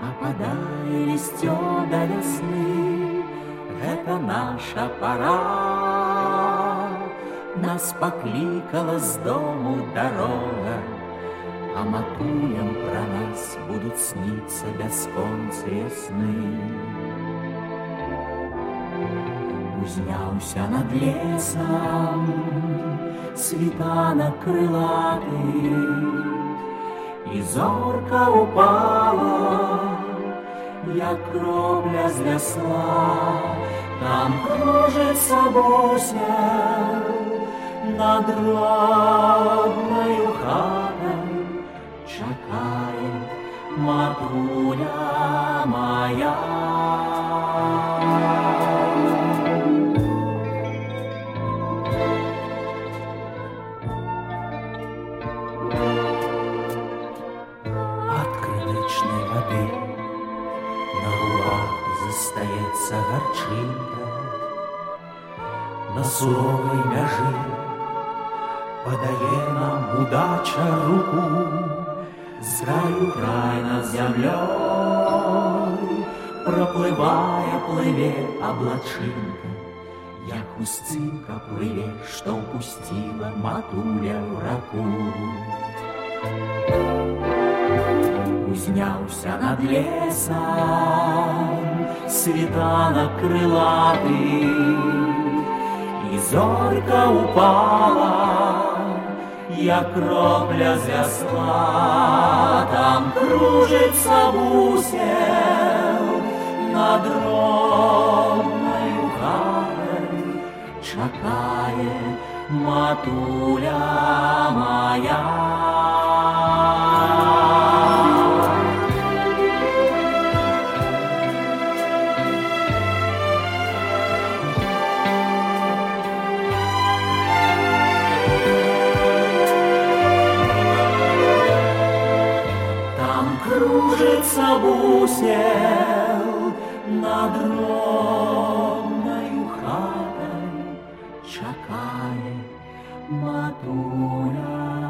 Ападае лісцё да вясны, гэта наша пара. Нас паклікала з дому дарога, а матулям пра нас будуць сніцца бясконцыя сны. Узняўся над лесам світанак крылаты, і зорка упала, як кропля з вясла. Там кружыцца бусел над роднаю хатай, чакае матуля моя. Застаецца гарчынка на суровай мяжы, падае нам удача руку, з краю край над зямлёй проплывае, плыве аблачынка, як хусцінка плыве, што ўпусціла матуля ў раку. Узняўся над лесам світанак крылаты, і зорка упала, як кропля з вясла. Там кружыцца вусел над роднаю хатай, чакае матуля моя. Кружится бусел над родною хатой, чакае матуля.